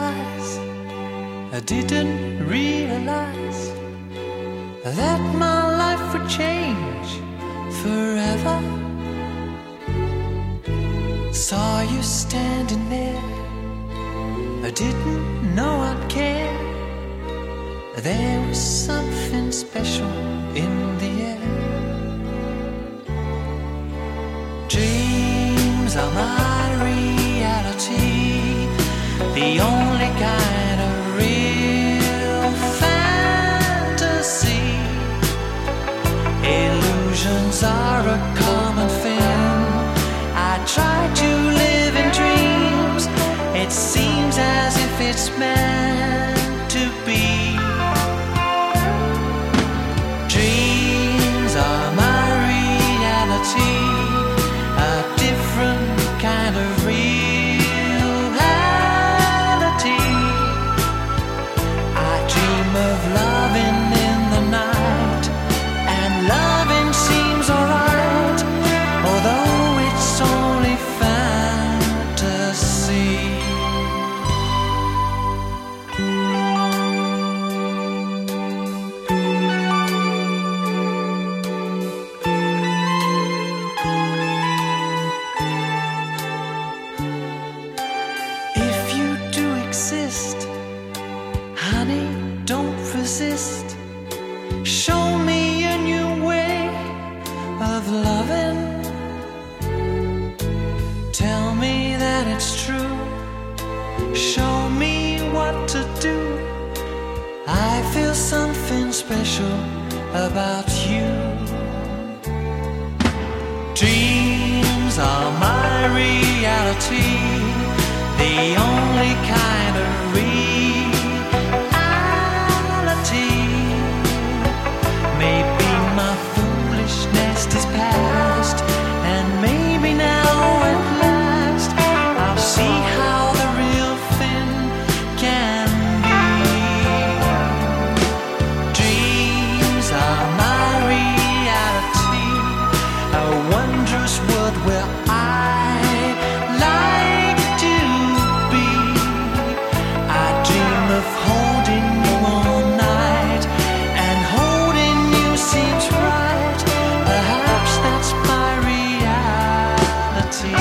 surprise. I didn't realize that my life would change forever. Saw you standing there, I didn't know I'd care. There was something special in the air. Dreams are my reality, the only kind of real fantasy. Illusions are a common thing. I try to live in dreams. It seems as if it's meant to be. Dreams are my reality, a different kind of reality. I dream of loving in the night, and loving seems alright, although it's only fantasy. If you do exist, honey, don't resist. Show me a new way of loving. Tell me that it's true. Show me what to do. I feel something special about you. Dreams are my reality, the only kind of reality. Maybe my foolishness is past, and maybe now at last I'll see how the real thing can be. Dreams are my reality, a wondrous world where I like to be. I dream of holding you all night, and holding you seems right. Perhaps that's my reality.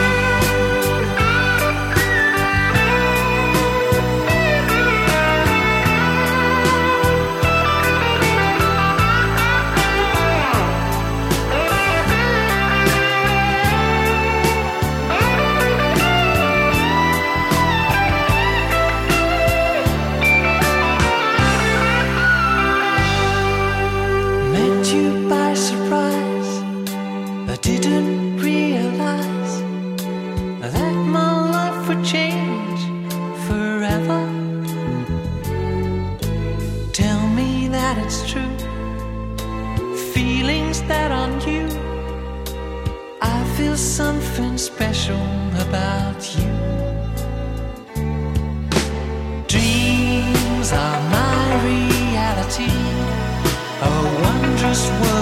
Met you by surprise, I didn't realize that my life would change forever. Tell me that it's true, feelings that on you. I feel something special about you. Dreams are my reality, a wondrous world